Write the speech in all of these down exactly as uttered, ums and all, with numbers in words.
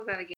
that again.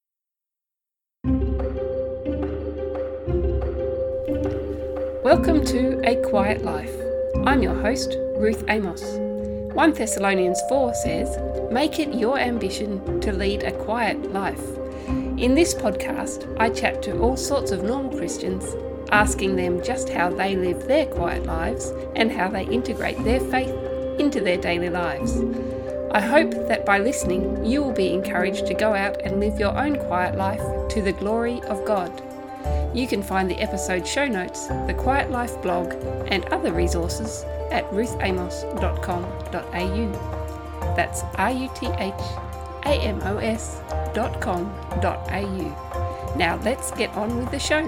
Welcome to A Quiet Life. I'm your host, Ruth Amos. First Thessalonians four says, "Make it your ambition to lead a quiet life." In this podcast, I chat to all sorts of normal Christians, asking them just how they live their quiet lives and how they integrate their faith into their daily lives. I hope that by listening, you will be encouraged to go out and live your own quiet life to the glory of God. You can find the episode show notes, the Quiet Life blog, and other resources at ruth amos dot com dot a u. That's R U T H A M O S dot com dot a u. Now let's get on with the show.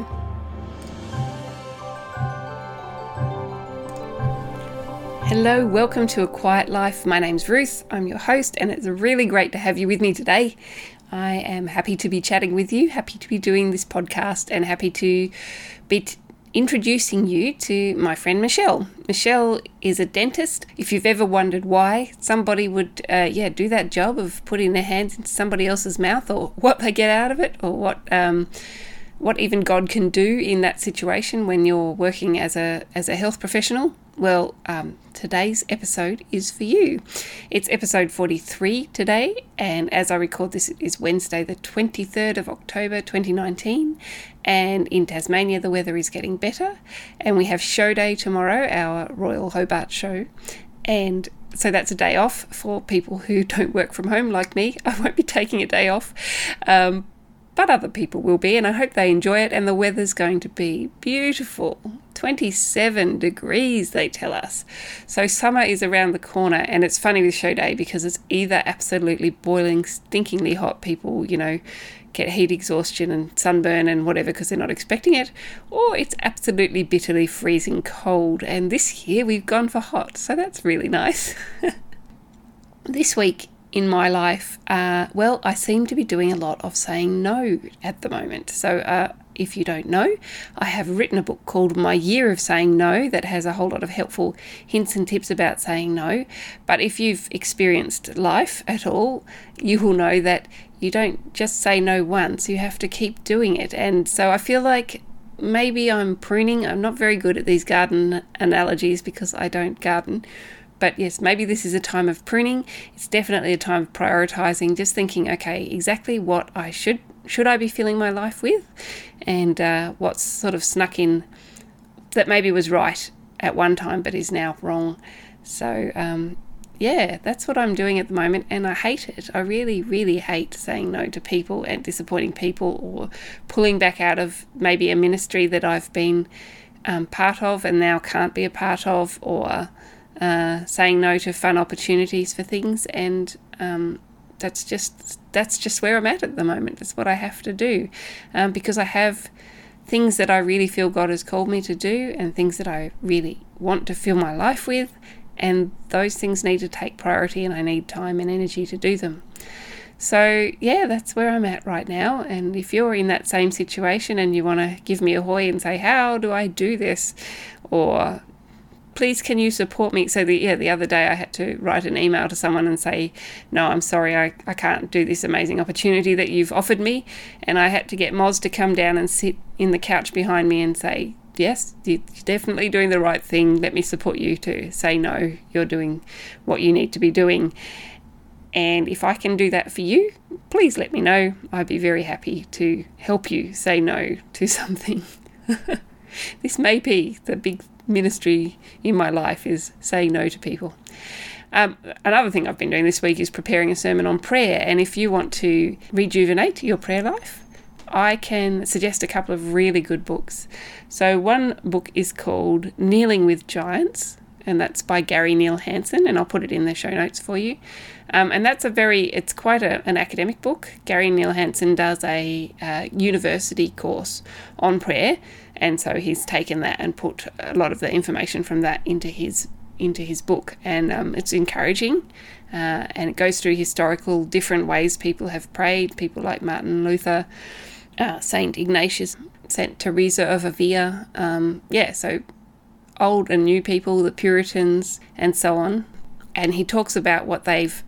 Hello, welcome to A Quiet Life. My name's Ruth. I'm your host, and it's really great to have you with me today. I am happy to be chatting with you, happy to be doing this podcast, and happy to be t- introducing you to my friend Michelle. Michelle is a dentist. If you've ever wondered why somebody would uh, yeah, do that job of putting their hands into somebody else's mouth, or what they get out of it, or what um, what even God can do in that situation when you're working as a as a health professional, well, um, today's episode is for you. It's episode forty-three today, and as I record this, it is Wednesday the twenty-third of October twenty nineteen, and in Tasmania the weather is getting better, and we have show day tomorrow, our Royal Hobart show, and so that's a day off for people who don't work from home like me. I won't be taking a day off, um, but other people will be, and I hope they enjoy it. And the weather's going to be beautiful. twenty-seven degrees, they tell us. So summer is around the corner, and it's funny with show day because it's either absolutely boiling, stinkingly hot, people, you know, get heat exhaustion and sunburn and whatever because they're not expecting it, or it's absolutely bitterly freezing cold. And this year we've gone for hot, so that's really nice. This week in my life, uh, well, I seem to be doing a lot of saying no at the moment. So uh, if you don't know, I have written a book called My Year of Saying No that has a whole lot of helpful hints and tips about saying no. But if you've experienced life at all, you will know that you don't just say no once, you have to keep doing it. And so I feel like maybe I'm pruning. I'm not very good at these garden analogies because I don't garden. But yes, maybe this is a time of pruning. It's definitely a time of prioritizing, just thinking, okay, exactly what I should should I be filling my life with, and uh, what's sort of snuck in that maybe was right at one time but is now wrong. So um, yeah, that's what I'm doing at the moment, and I hate it. I really, really hate saying no to people and disappointing people, or pulling back out of maybe a ministry that I've been um, part of and now can't be a part of, or Uh, saying no to fun opportunities for things, and um, that's just that's just where I'm at at the moment. It's what I have to do, um, because I have things that I really feel God has called me to do, and things that I really want to fill my life with, and those things need to take priority, and I need time and energy to do them. So yeah, that's where I'm at right now. And if you're in that same situation and you want to give me a hoy and say, how do I do this, or please, can you support me? So the yeah, the other day I had to write an email to someone and say, no, I'm sorry, I, I can't do this amazing opportunity that you've offered me. And I had to get Moz to come down and sit in the couch behind me and say, yes, you're definitely doing the right thing. Let me support you to say no, you're doing what you need to be doing. And if I can do that for you, please let me know. I'd be very happy to help you say no to something. This may be the big ministry in my life, is saying no to people. Um, another thing I've been doing this week is preparing a sermon on prayer. And if you want to rejuvenate your prayer life, I can suggest a couple of really good books. So one book is called Kneeling with Giants, and that's by Gary Neil Hansen, and I'll put it in the show notes for you. Um, and that's a very, it's quite a, an academic book. Gary Neil Hansen does a uh, university course on prayer, and so he's taken that and put a lot of the information from that into his into his book, and um, it's encouraging, uh, and it goes through historical different ways people have prayed, people like Martin Luther, uh, Saint Ignatius, Saint Teresa of Avila, um, yeah, so old and new people, the Puritans, and so on. And he talks about what they've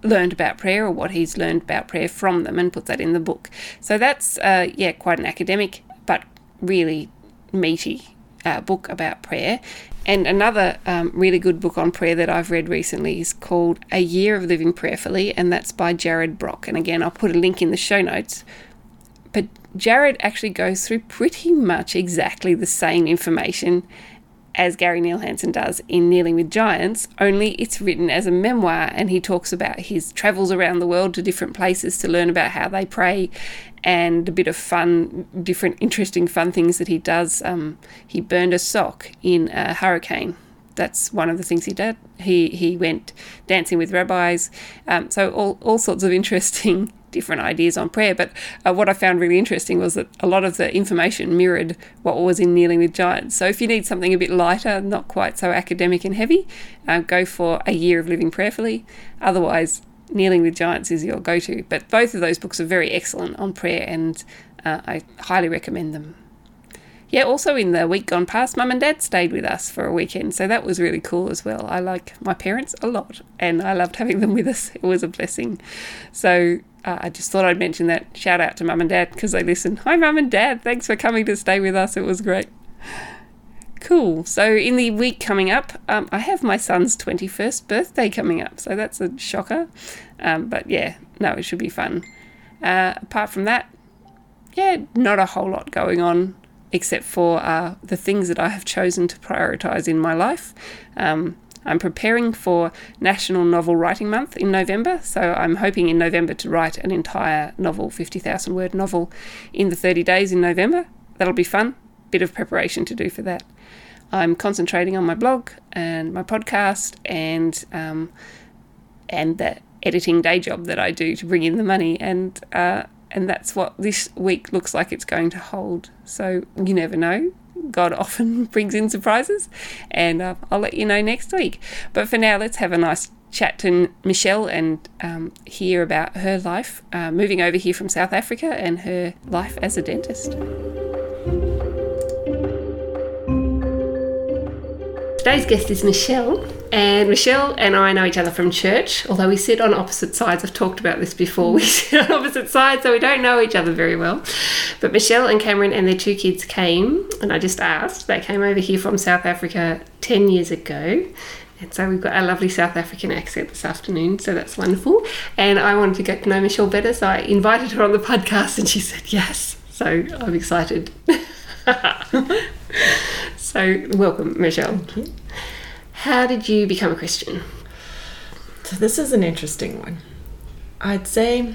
learned about prayer or what he's learned about prayer from them, and put that in the book. So that's, uh, yeah, quite an academic but really meaty uh, book about prayer. And another um, really good book on prayer that I've read recently is called A Year of Living Prayerfully, and that's by Jared Brock. And again, I'll put a link in the show notes. But Jared actually goes through pretty much exactly the same information as Gary Neil Hansen does in Kneeling with Giants, only it's written as a memoir, and he talks about his travels around the world to different places to learn about how they pray, and a bit of fun, different interesting fun things that he does. Um, he burned a sock in a hurricane. That's one of the things he did. He he went dancing with rabbis. Um, so all, all sorts of interesting different ideas on prayer. But uh, what I found really interesting was that a lot of the information mirrored what was in Kneeling with Giants. So if you need something a bit lighter, not quite so academic and heavy, uh, go for A Year of Living Prayerfully. Otherwise, Kneeling with Giants is your go-to. But both of those books are very excellent on prayer, and uh, I highly recommend them. Yeah, also in the week gone past, Mum and Dad stayed with us for a weekend, so that was really cool as well. I like my parents a lot, and I loved having them with us. It was a blessing. So uh, I just thought I'd mention that. Shout out to Mum and Dad because they listen. Hi, Mum and Dad. Thanks for coming to stay with us. It was great. Cool. So in the week coming up, um, I have my son's twenty-first birthday coming up, so that's a shocker. Um, but yeah, no, it should be fun. Uh, apart from that, yeah, not a whole lot going on, except for uh, the things that I have chosen to prioritise in my life. Um, I'm preparing for National Novel Writing Month in November, so I'm hoping in November to write an entire novel, fifty thousand word novel, in the thirty days in November. That'll be fun. Bit of preparation to do for that. I'm concentrating on my blog and my podcast and um, and the editing day job that I do to bring in the money, and uh, and that's what this week looks like it's going to hold. So you never know. God often brings in surprises, and uh, I'll let you know next week. But for now, let's have a nice chat to Michelle and um, hear about her life uh, moving over here from South Africa and her life as a dentist. Today's guest is Michelle, and Michelle and I know each other from church, although we sit on opposite sides. I've talked about this before. We sit on opposite sides, so we don't know each other very well. But Michelle and Cameron and their two kids came, and I just asked, they came over here from South Africa ten years ago. And so we've got a lovely South African accent this afternoon, so that's wonderful. And I wanted to get to know Michelle better, so I invited her on the podcast, and she said yes. So I'm excited. So welcome, Michelle. Thank you. How did you become a Christian? So this is an interesting one. I'd say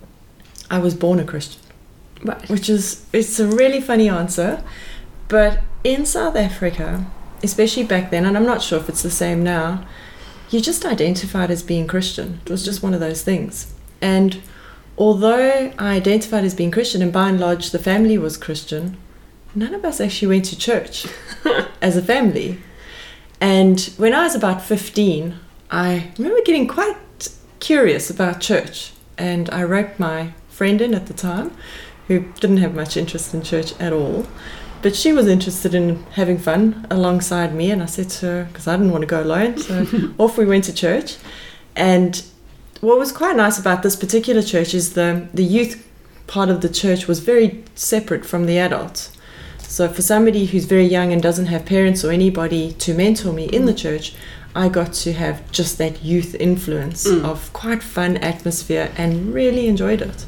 I was born a Christian. Right. Which is, it's a really funny answer, but in South Africa, especially back then, and I'm not sure if it's the same now, you just identified as being Christian. It was just one of those things. And although I identified as being Christian, and by and large the family was Christian, none of us actually went to church as a family. And when I was about fifteen, I remember getting quite curious about church. And I roped my friend in at the time, who didn't have much interest in church at all. But she was interested in having fun alongside me. And I said to her, because I didn't want to go alone, so off we went to church. And what was quite nice about this particular church is the, the youth part of the church was very separate from the adults. So for somebody who's very young and doesn't have parents or anybody to mentor me in the church, I got to have just that youth influence mm. of quite fun atmosphere and really enjoyed it.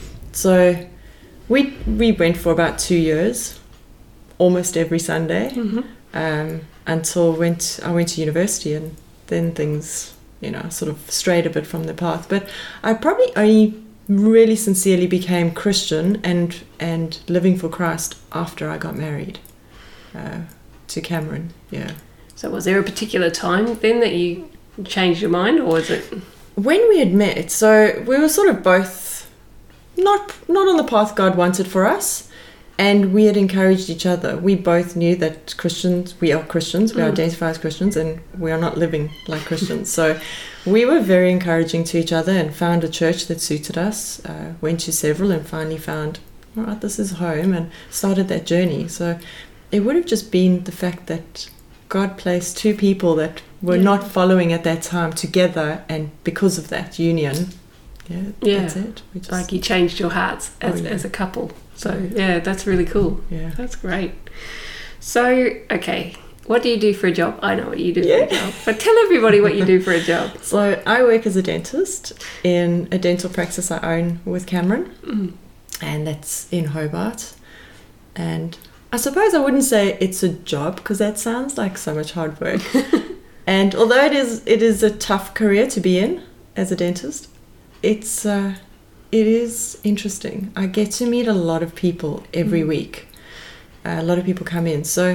So we we went for about two years, almost every Sunday, mm-hmm. um, until went I went to university, and then things, you know, sort of strayed a bit from the path. But I probably only really sincerely became Christian and and living for Christ after I got married uh, to Cameron. Yeah. So was there a particular time then that you changed your mind, or was it when we had met? So we were sort of both not not on the path God wanted for us, and we had encouraged each other. We both knew that Christians, we are Christians, we mm. identify as Christians, and we are not living like Christians. So we were very encouraging to each other and found a church that suited us, uh, went to several and finally found, all right, this is home, and started that journey. So it would have just been the fact that God placed two people that were Yeah. not following at that time together, and because of that union, yeah, Yeah. that's it. We just, Like you changed your hearts as, Oh, yeah. as a couple. So, yeah, that's really cool. yeah. That's great. So, okay, what do you do for a job? I know what you do Yeah. for a job, but tell everybody what you do for a job. So I work as a dentist in a dental practice I own with Cameron, Mm. and that's in Hobart. And I suppose I wouldn't say it's a job, because that sounds like so much hard work. And although it is, it is a tough career to be in as a dentist, it's uh, it is interesting. I get to meet a lot of people every Mm. week. Uh, a lot of people come in, so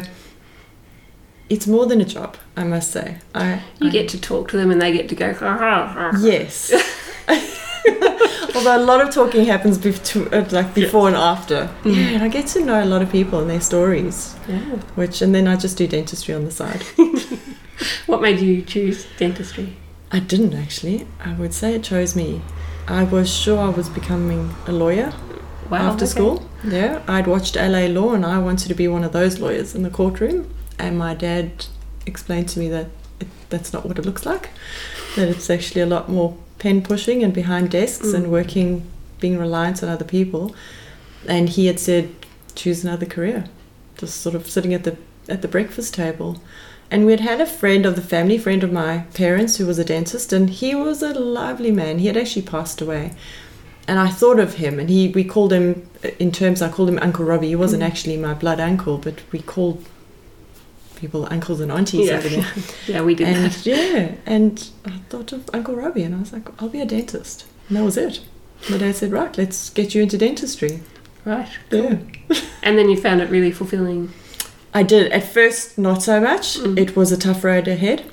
it's more than a job, I must say. I You I- get to talk to them and they get to go, ha ha ha. Yes. Although a lot of talking happens bef- uh, like before and after. Mm. Yeah, and I get to know a lot of people and their stories, Yeah. which, and then I just do dentistry on the side. What made you choose dentistry? I didn't actually. I would say it chose me. I was sure I was becoming a lawyer Wow. after okay. school. Yeah, I'd watched L A Law and I wanted to be one of those lawyers in the courtroom. And my dad explained to me that it, that's not what it looks like. That it's actually a lot more pen pushing and behind desks Mm. and working, being reliant on other people. And he had said, choose another career. Just sort of sitting at the at the breakfast table. And we'd had a friend of the family, friend of my parents, who was a dentist, and he was a lovely man. He had actually passed away. And I thought of him, and he we called him, in terms, I called him Uncle Robbie. He wasn't Mm. actually my blood uncle, but we called people uncles and aunties Yeah. over there. Yeah, we did And that. yeah, and I thought of Uncle Robbie, and I was like, I'll be a dentist. And that was it. My dad said, right, let's get you into dentistry. Right. Yeah. And then you found it really fulfilling. I did. At first, not so much. Mm. It was a tough road ahead.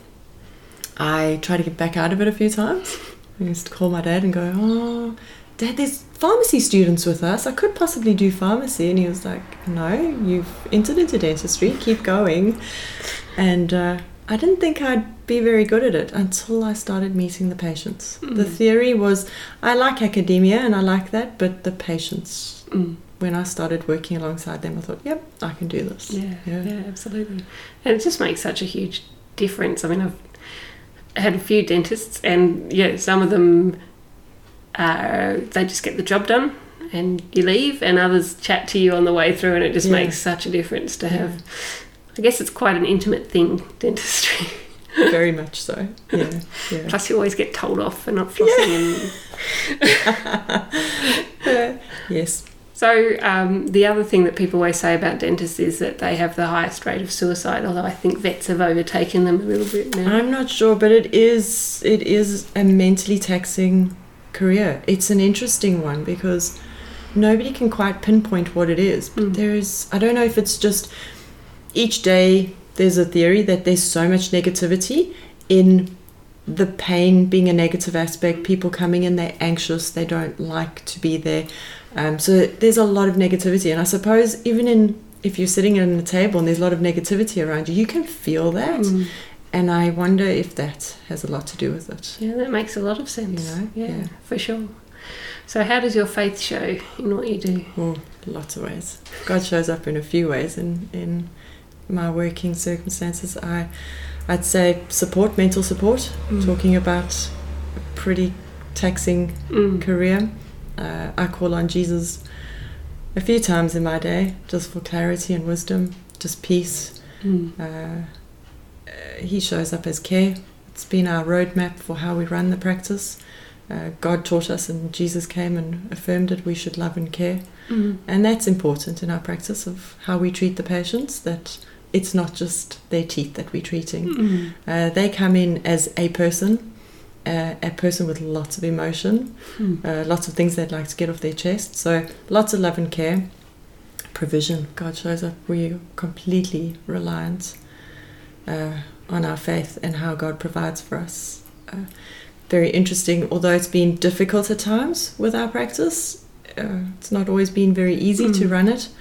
I tried to get back out of it a few times. I used to call my dad and go, oh, Dad, there's pharmacy students with us. I could possibly do pharmacy. And he was like, no, you've entered into dentistry. Keep going. And uh, I didn't think I'd be very good at it until I started meeting the patients. Mm. The theory was, I like academia and I like that, but the patients, Mm. when I started working alongside them, I thought, yep, I can do this. Yeah, Yeah. yeah, absolutely. And it just makes such a huge difference. I mean, I've had a few dentists, and yeah, some of them, uh, they just get the job done and you leave, and others chat to you on the way through, and it just Yeah. makes such a difference to have. I guess it's quite an intimate thing, dentistry. Very much so. Yeah, yeah. Plus, you always get told off for not flossing. And Yes. so, um, the other thing that people always say about dentists is that they have the highest rate of suicide. Although I think vets have overtaken them a little bit now. I'm not sure, but it is it is a mentally taxing career. It's an interesting one because nobody can quite pinpoint what it is. But Mm. there is, I don't know if it's just each day there's a theory that there's so much negativity in the pain being a negative aspect, people coming in, they're anxious, they don't like to be there. Um, so there's a lot of negativity. And I suppose even in if you're sitting at a table and there's a lot of negativity around you, you can feel that. Mm. And I wonder if that has a lot to do with it. Yeah, that makes a lot of sense. You know, yeah, yeah. for sure. So how does your faith show in what you do? Oh, lots of ways. God shows up in a few ways in, in my working circumstances. I, I'd say support, mental support, Mm. talking about a pretty taxing Mm. career. Uh, I call on Jesus a few times in my day just for clarity and wisdom, just peace. Mm. Uh, uh, he shows up as care. It's been our roadmap for how we run the practice. Uh, God taught us and Jesus came and affirmed it. We should love and care. Mm. And that's important in our practice of how we treat the patients, that it's not just their teeth that we're treating. Mm. Uh, they come in as a person, uh, a person with lots of emotion, Mm. uh, lots of things they'd like to get off their chest. So lots of love and care. Provision. God shows up. We're completely reliant uh, on our faith and how God provides for us. Uh, very interesting, although it's been difficult at times with our practice. Uh, it's not always been very easy Mm. to run it.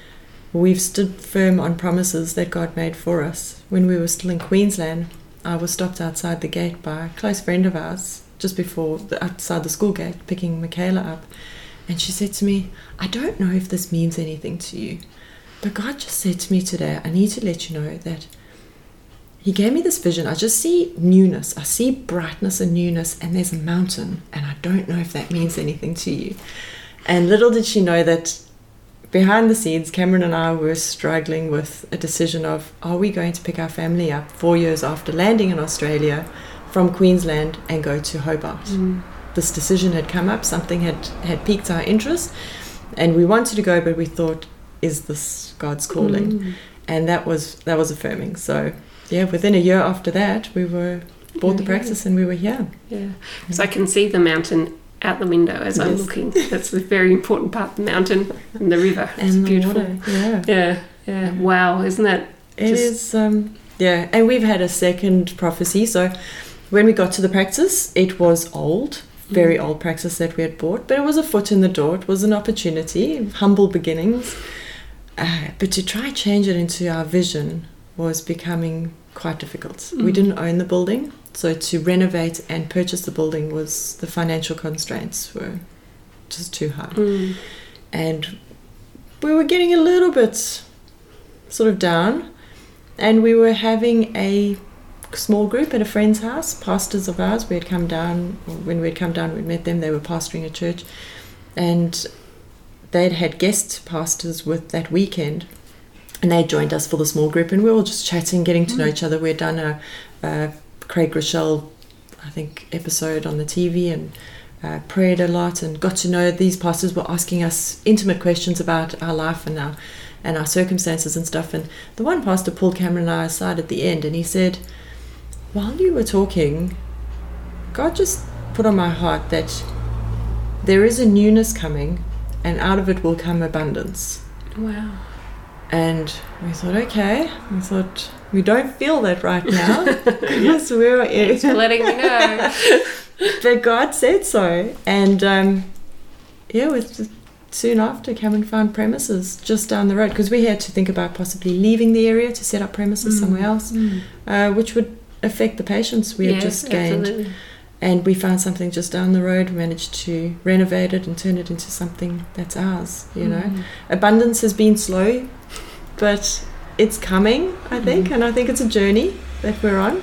We've stood firm on promises that God made for us. When we were still in Queensland, I was stopped outside the gate by a close friend of ours, just before, the, outside the school gate, picking Michaela up. And she said to me, I don't know if this means anything to you, but God just said to me today, I need to let you know that he gave me this vision. I just see newness. I see brightness and newness, and there's a mountain, and I don't know if that means anything to you. And little did she know that behind the scenes, Cameron and I were struggling with a decision of, are we going to pick our family up four years after landing in Australia from Queensland and go to Hobart? Mm. This decision had come up, something had, had piqued our interest, and we wanted to go, but we thought, is this God's calling? Mm. And that was that was affirming. So yeah, within a year after that, we were bought yeah, the practice yeah. and we were here. Yeah, so I can see the mountain out the window as yes. I'm looking. That's the very important part, the mountain and the river. It's and beautiful. The water. Yeah. yeah, yeah. Wow, isn't that? It just... is. Um, yeah, and we've had a second prophecy. So when we got to the practice, it was old. Very old practice that we had bought, but it was a foot in the door. It was an opportunity, humble beginnings. Uh, but to try and change it into our vision was becoming quite difficult. Mm. We didn't own the building, so to renovate and purchase the building was, the financial constraints were just too high. Mm. And we were getting a little bit sort of down, and we were having a small group at a friend's house, pastors of ours. We had come down, when we had come down, we met them, they were pastoring a church, and they'd had guest pastors with that weekend, and they joined us for the small group, and we were all just chatting, getting to know each other. We had done a, a Craig Rochelle, I think, episode on the T V, and uh, prayed a lot, and got to know these pastors. Were asking us intimate questions about our life and our, and our circumstances and stuff. And the one pastor pulled Cameron and I aside at the end, and he said, while you were talking, God just put on my heart that there is a newness coming, and out of it will come abundance. Wow. And we thought, okay. We thought, we don't feel that right now. Because we're Thanks for letting me know. But God said so. And um, yeah, with soon after, Cameron found premises just down the road, because we had to think about possibly leaving the area to set up premises mm. somewhere else, mm. uh, which would affect the patients we had yes, just gained. Absolutely. And we found something just down the road. We managed to renovate it and turn it into something that's ours, you mm. know. Abundance has been slow, but it's coming, I think, mm. and I think it's a journey that we're on.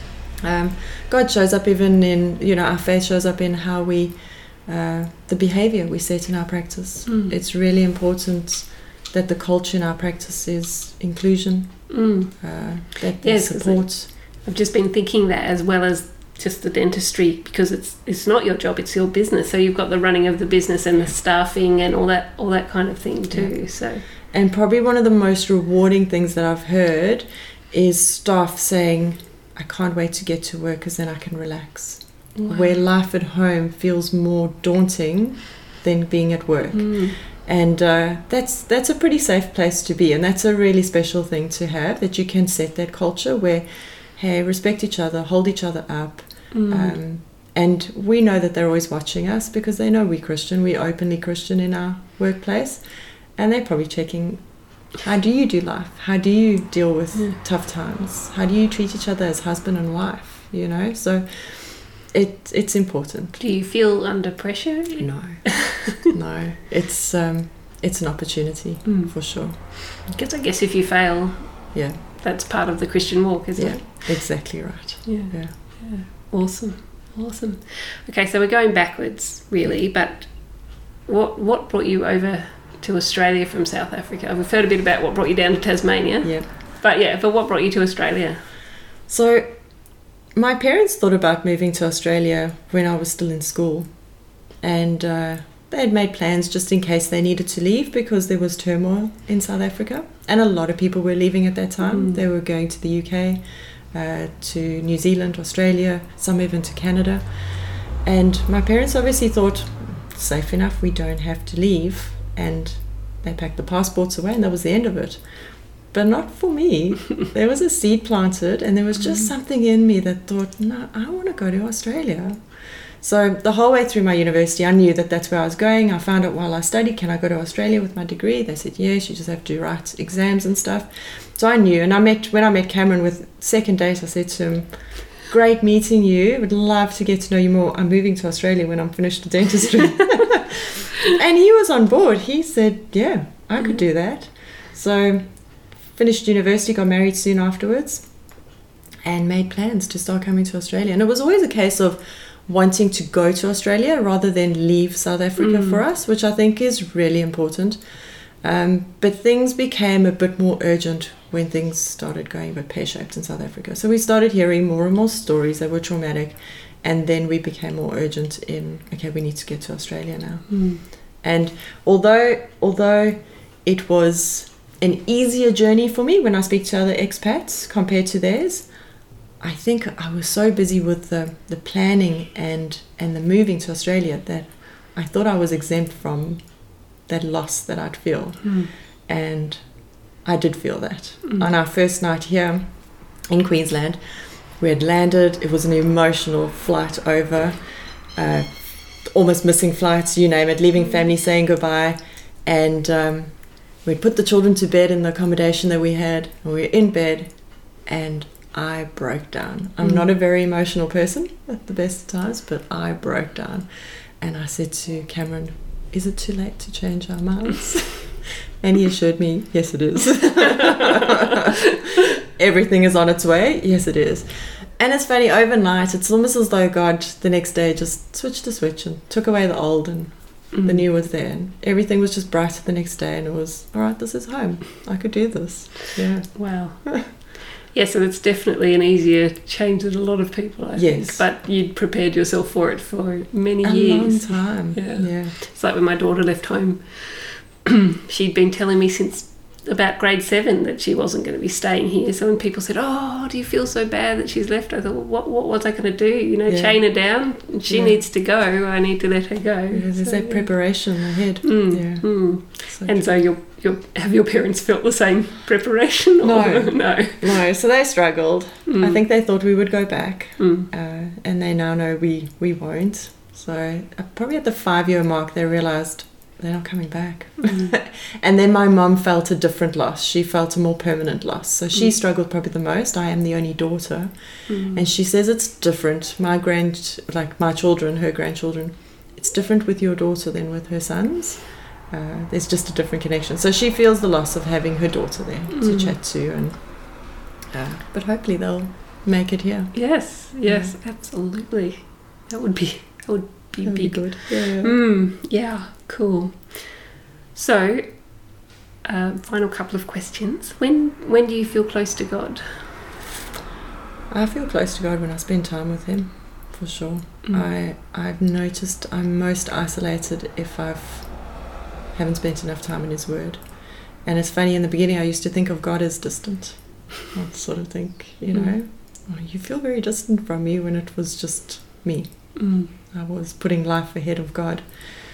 Um, God shows up even in, you know, our faith shows up in how we, uh, the behavior we set in our practice. Mm. It's really important that the culture in our practice is inclusion, mm. uh, that yes, support. I've just been thinking that, as well as just the dentistry, because it's it's not your job, it's your business. So you've got the running of the business and the staffing and all that all that kind of thing too. Yeah. So and probably one of the most rewarding things that I've heard is staff saying, I can't wait to get to work because then I can relax. Wow. Where life at home feels more daunting than being at work. Mm. And uh, that's that's a pretty safe place to be, and that's a really special thing to have, that you can set that culture where, hey, respect each other, hold each other up. Mm. Um, and we know that they're always watching us because they know we're Christian. We're openly Christian in our workplace. And they're probably checking, how do you do life? How do you deal with yeah. tough times? How do you treat each other as husband and wife? You know, so it it's important. Do you feel under pressure? No, no. It's um, it's an opportunity mm. for sure. Because I guess if you fail, yeah, that's part of the Christian walk, isn't yeah, it? Exactly right. Yeah. yeah, yeah. Awesome, awesome. Okay, so we're going backwards, really. But what what brought you over to Australia from South Africa? We've heard a bit about what brought you down to Tasmania. Yeah. But yeah, but what brought you to Australia? So my parents thought about moving to Australia when I was still in school, and uh, they had made plans just in case they needed to leave because there was turmoil in South Africa, and a lot of people were leaving at that time. Mm. They were going to the U K, uh, to New Zealand, Australia, some even to Canada. And my parents obviously thought, safe enough, we don't have to leave. And they packed the passports away, and that was the end of it. But not for me. There was a seed planted, and there was just mm. something in me that thought, no, I want to go to Australia. So the whole way through my university, I knew that that's where I was going. I found out while I studied, can I go to Australia with my degree? They said, yes, you just have to write exams and stuff. So I knew, and I met when I met Cameron with second date, I said to him, great meeting you. Would love to get to know you more. I'm moving to Australia when I'm finished with dentistry. And he was on board. He said, yeah, I could do that. So finished university, got married soon afterwards. and made plans to start coming to Australia. And it was always a case of wanting to go to Australia rather than leave South Africa mm. for us, which I think is really important. Um, but things became a bit more urgent when things started going a bit pear-shaped in South Africa. So we started hearing more and more stories that were traumatic, and then we became more urgent in, okay, we need to get to Australia now. Mm. And although although it was an easier journey for me when I speak to other expats compared to theirs, I think I was so busy with the, the planning and, and the moving to Australia that I thought I was exempt from that loss that I'd feel. Mm. And I did feel that. Mm. On our first night here in Queensland, we had landed. It was an emotional flight over, uh, almost missing flights, you name it, leaving family, saying goodbye. And um, we'd put the children to bed in the accommodation that we had, and we were in bed, and I broke down. I'm mm. not a very emotional person at the best of times, but I broke down. And I said to Cameron, is it too late to change our minds? And he assured me, yes, it is. Everything is on its way. Yes, it is. And it's funny, overnight, it's almost as though God the next day just switched the switch and took away the old, and mm. the new was there. And everything was just brighter the next day, and it was, all right, this is home. I could do this. Yeah. Wow. Yeah, so it's definitely an easier change than a lot of people, I yes. think. But you'd prepared yourself for it for many a years. A long time. Yeah. yeah. It's like when my daughter left home, she'd been telling me since about grade seven that she wasn't going to be staying here. So when people said, oh, do you feel so bad that she's left? I thought, well, what, what was I going to do? You know, yeah. chain her down? She yeah. needs to go. I need to let her go. Yeah, there's so, that yeah. preparation ahead. Mm, yeah. Mm. So and true. so your your have your parents felt the same preparation? Or? No. no. No, so they struggled. Mm. I think they thought we would go back. Mm. Uh, and they now know we, we won't. So uh, probably at the five-year mark, they realised they're not coming back. Mm. And then my mum felt a different loss. She felt a more permanent loss. So she Mm. struggled probably the most. I am the only daughter. Mm. And she says it's different. My grand, like my children, her grandchildren, it's different with your daughter than with her sons. Uh, there's just a different connection. So she feels the loss of having her daughter there mm. to chat to. and uh, But hopefully they'll make it here. Yes, yes, yeah. absolutely. That would be, that would be That'd big. Be good. Yeah, yeah. Mm, yeah, cool. So, uh, final couple of questions. When when do you feel close to God? I feel close to God when I spend time with Him, for sure. Mm. I I've noticed I'm most isolated if I've haven't spent enough time in His Word. And it's funny, in the beginning I used to think of God as distant. I'd sort of think, you know, mm. oh, you feel very distant from me, when it was just me. Mm. I was putting life ahead of God.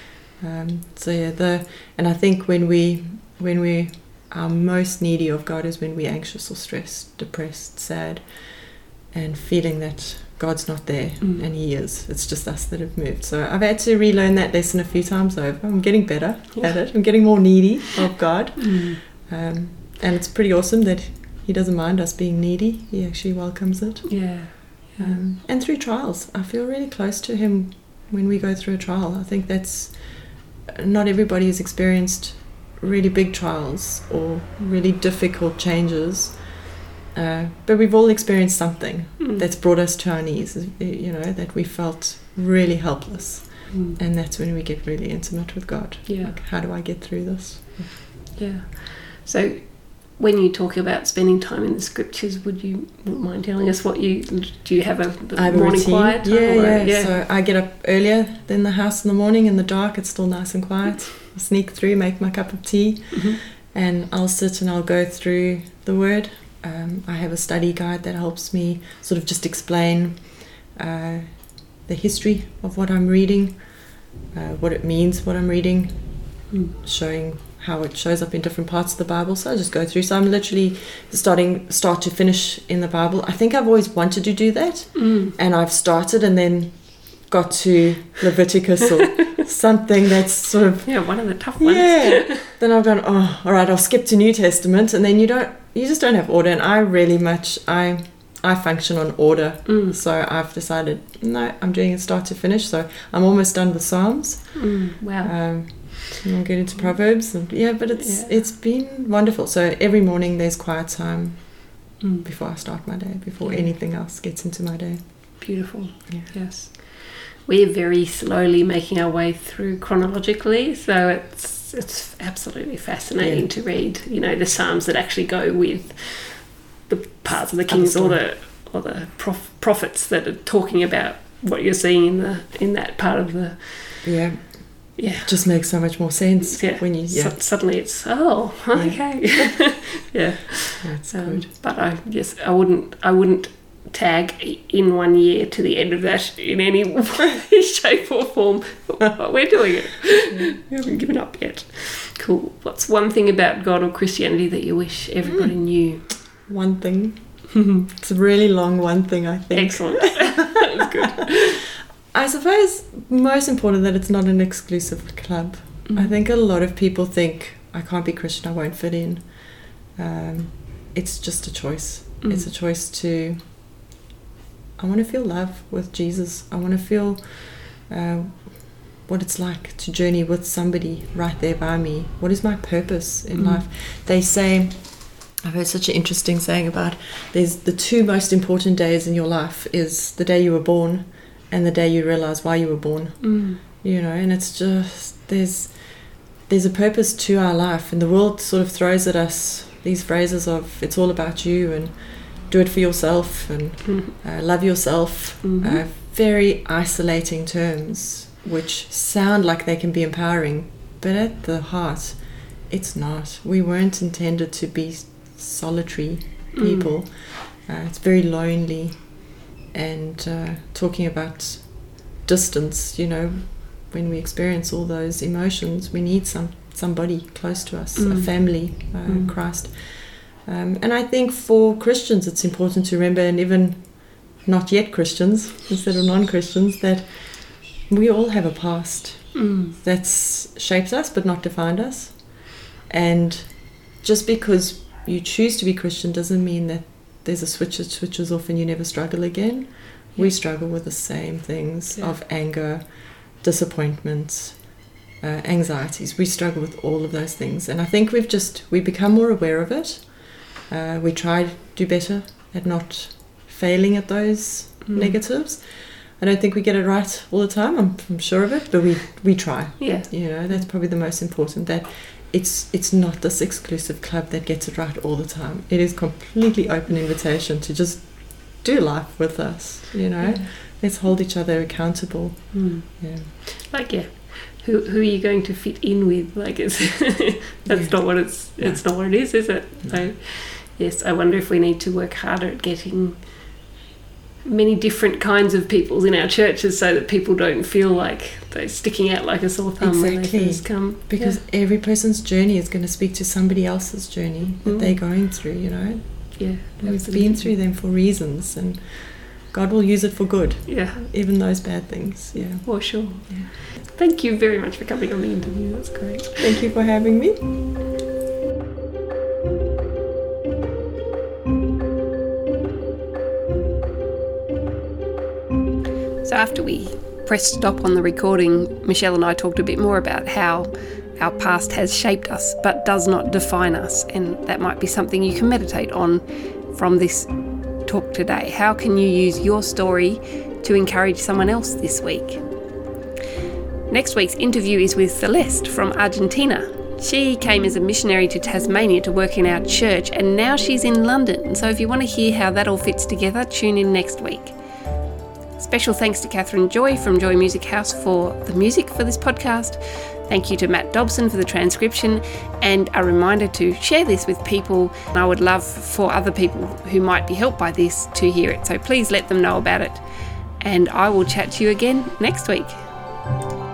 Um, so yeah, the and I think when we when we are most needy of God is when we're anxious or stressed, depressed, sad, and feeling that God's not there, mm. and He is. It's just us that have moved. So I've had to relearn that lesson a few times over. I'm getting better yeah. at it. I'm getting more needy of God, mm. um, and it's pretty awesome that He doesn't mind us being needy. He actually welcomes it. Yeah. yeah. Um, and through trials, I feel really close to Him when we go through a trial. I think that's not everybody has experienced really big trials or really difficult changes. Uh, but we've all experienced something mm. that's brought us to our knees, you know, that we felt really helpless. Mm. And that's when we get really intimate with God. Yeah. Like, how do I get through this? Yeah. So when you talk about spending time in the scriptures, would you wouldn't mind telling us what you, do you have a, a I have morning a routine. quiet time? Yeah, or, yeah, yeah. So I get up earlier than the house in the morning, in the dark, it's still nice and quiet. I sneak through, make my cup of tea, mm-hmm. and I'll sit and I'll go through the Word. Um, I have a study guide that helps me sort of just explain uh, the history of what I'm reading, uh, what it means, what I'm reading, mm. showing how it shows up in different parts of the Bible. So I just go through. So I'm literally starting start to finish in the Bible. I think I've always wanted to do that, mm. and I've started and then got to Leviticus or something that's sort of yeah one of the tough ones. Yeah. Then I've gone, oh, all right, I'll skip to New Testament, and then you don't, you just don't have order. And I really much, I, I function on order. Mm. So I've decided, no, I'm doing it start to finish. So I'm almost done with Psalms. Mm. Wow. Um, and I'll get into Proverbs, and yeah, but it's Yeah. it's been wonderful. So every morning there's quiet time, mm. before I start my day, before yeah. anything else gets into my day. Beautiful. Yeah. Yes. We're very slowly making our way through chronologically, so it's it's absolutely fascinating yeah. to read, you know, the Psalms that actually go with the parts of the Kings or the or the prof- prophets that are talking about what you're seeing in the in that part of the yeah yeah it just makes so much more sense yeah. when you yeah so, suddenly it's oh okay yeah, yeah. That's um, good. But I yes I wouldn't I wouldn't tag in one year to the end of that in any way, shape or form. We're doing it. Yeah. We haven't given up yet. Cool. What's one thing about God or Christianity that you wish everybody mm. knew? One thing. It's a really long one thing, I think. Excellent. That was good. I suppose most important that it's not an exclusive club. Mm. I think a lot of people think, I can't be Christian, I won't fit in. Um, it's just a choice. Mm. It's a choice to... I want to feel love with Jesus. I want to feel uh, what it's like to journey with somebody right there by me. What is my purpose in mm. life? They say, I've heard such an interesting saying about, there's the two most important days in your life is the day you were born and the day you realize why you were born. Mm. You know, and it's just, there's there's a purpose to our life, and the world sort of throws at us these phrases of, it's all about you, and do it for yourself, and mm-hmm. uh, love yourself. Mm-hmm. Uh, very isolating terms, which sound like they can be empowering, but at the heart, it's not. We weren't intended to be solitary people. Mm. Uh, it's very lonely. And uh, talking about distance, you know, when we experience all those emotions, we need some somebody close to us, mm. a family, uh, mm. Christ. Um, and I think for Christians, it's important to remember, and even not yet Christians, instead of non-Christians, that we all have a past mm. that shapes us but not defined us. And just because you choose to be Christian doesn't mean that there's a switch that switches off and you never struggle again. Yeah. We struggle with the same things yeah. of anger, disappointment, uh, anxieties. We struggle with all of those things. And I think we've just, we become more aware of it. Uh, we try to do better at not failing at those mm. negatives. I don't think we get it right all the time, I'm, I'm sure of it, but we, we try. Yeah. You know, that's probably the most important, that it's it's not this exclusive club that gets it right all the time. It is completely open invitation to just do life with us, you know. Yeah. Let's hold each other accountable. Mm. Yeah. Like, yeah. Who who are you going to fit in with? Like, it's that's yeah. not what it's it's no. not what it is, is it? No. So, yes, I wonder if we need to work harder at getting many different kinds of people in our churches so that people don't feel like they're sticking out like a sore thumb exactly. when they first come. Because yeah. every person's journey is going to speak to somebody else's journey that mm. they're going through, you know. Yeah, We've absolutely. been through them for reasons, and God will use it for good. Yeah. Even those bad things, yeah. For sure. Yeah. Thank you very much for coming on the interview. That's great. Thank you for having me. So after we pressed stop on the recording, Michelle and I talked a bit more about how our past has shaped us but does not define us, and that might be something you can meditate on from this talk today. How can you use your story to encourage someone else this week? Next week's interview is with Celeste from Argentina. She came as a missionary to Tasmania to work in our church, and now she's in London. So if you want to hear how that all fits together, tune in next week. Special thanks to Catherine Joy from Joy Music House for the music for this podcast. Thank you to Matt Dobson for the transcription, and a reminder to share this with people. I would love for other people who might be helped by this to hear it, so please let them know about it. And I will chat to you again next week.